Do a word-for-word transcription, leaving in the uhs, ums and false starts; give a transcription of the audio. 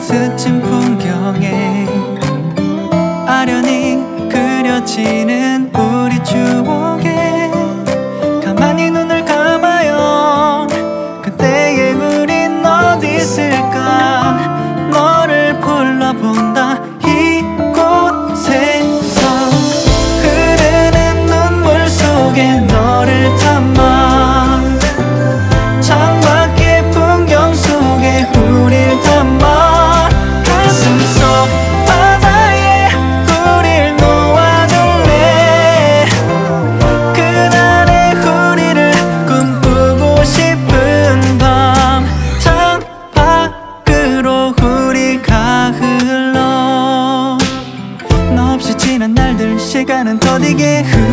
스친 풍경에 아련히 그려지는 우리 추억에 가만히 눈을 감아요. 그때의 우린 어디 있을까? 너를 불러본다 이곳에서 흐르는 눈물 속에 너를 담아 창밖의 풍경 속에 우릴 담아 가슴 속 바다에 우릴 놓아둘래. 그날의 우리를 꿈꾸고 싶은 밤 창밖으로 우리가 흘러 너 없이 지난 날들 시간은 더디게 흘러